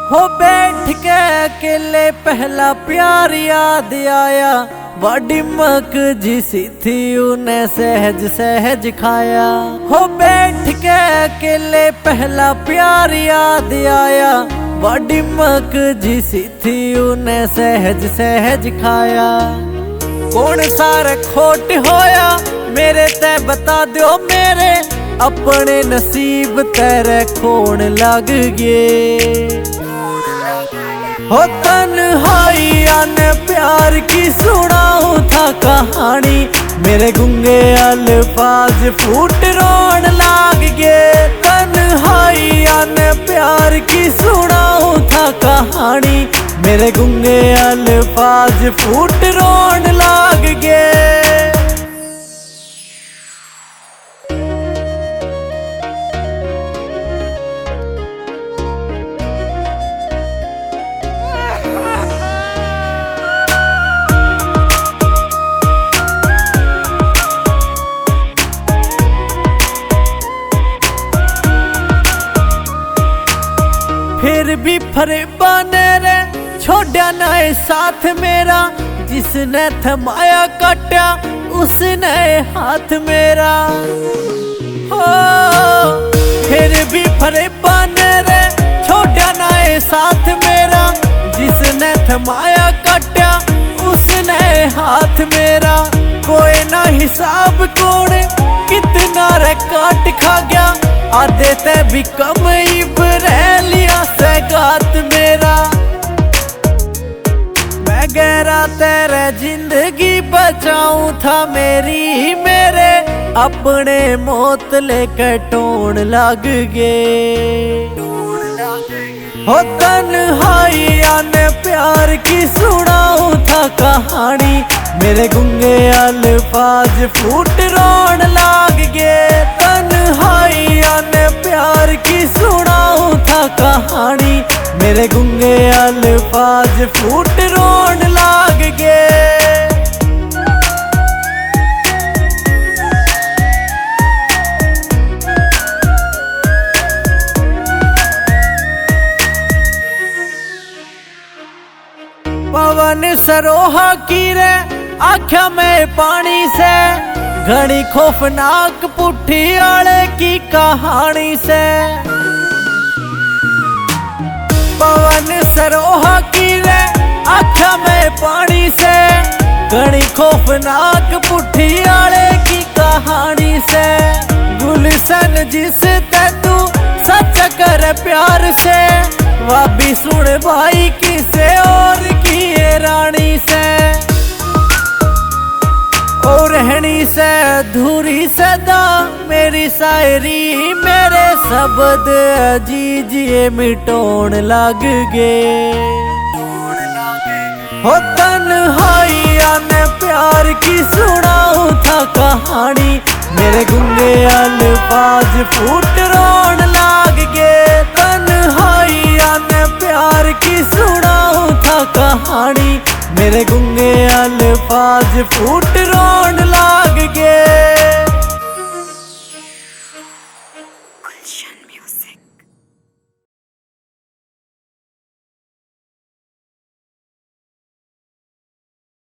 हो बैठ के अकेले पहला प्यार याद आया, बड़ी मक जिसी थी उन्हें सहज सहज खाया। हो बैठ के अकेले पहला प्यार याद आया, बड़ी मक जिसी थी उन्हें सहज सहज खाया। कौन सारे खोट होया मेरे ते बता दो मेरे, अपने नसीब तेरे खोण लग गए। हो तन्हाइयां ने प्यार की सुनाऊं था कहानी, मेरे गुंगे अल्फाज फूट रोन लाग गए। तन्हाइयां ने प्यार की सुनाऊं था कहानी, मेरे गुंगे अल्फाज फूट रोन लाग गए। फिर भी फरेबा ने रे छोड़ा नए साथ मेरा, जिसने थमाया काटा उसने हाथ मेरा। हो फिर भी फरेबा ने रे छोड़ा नए साथ मेरा, जिसने थमाया काटा उसने हाथ मेरा। कोई ना हिसाब कौन कितना रे काट खा गया, आधे ते भी कम रह लिया सगात मेरा। मैं गहरा तेरे जिंदगी बचाऊं था मेरी मेरे, अपने मौत लेकर टोन लग गए। हो तन्हाइयां ने प्यार की सुनाऊं था कहानी, मेरे गुंगे अल्फाज फूट रोन लाग गए। तन्हाइयां ने प्यार की सुनाऊं था कहानी, मेरे गुंगे अल्फाज फूट रोन लाग गए। पवन सरोहा की रे आख्या में पानी से, घनी खौफनाक पुट्ठी आले की कहानी से। पवन सरोहा की रे आख्या में पानी से, घनी खौफनाक पुट्ठी आले की कहानी से। गुलशन जिस तू सच कर प्यार से, वाबी सुन भाई किसे और की रानी से। और रहनी से अधूरी सदा मेरी शायरी, मेरे शब्द अजीजिए मिटोन लग गए। हो तन्हाइयां ने प्यार की सुनाऊं था कहानी, मेरे गुंगे अल्फाज फूट रोन लाग गए। तन्हाइयां ने प्यार की सुनाऊं था कहानी, मेरे गुंगे अल्फाज फूट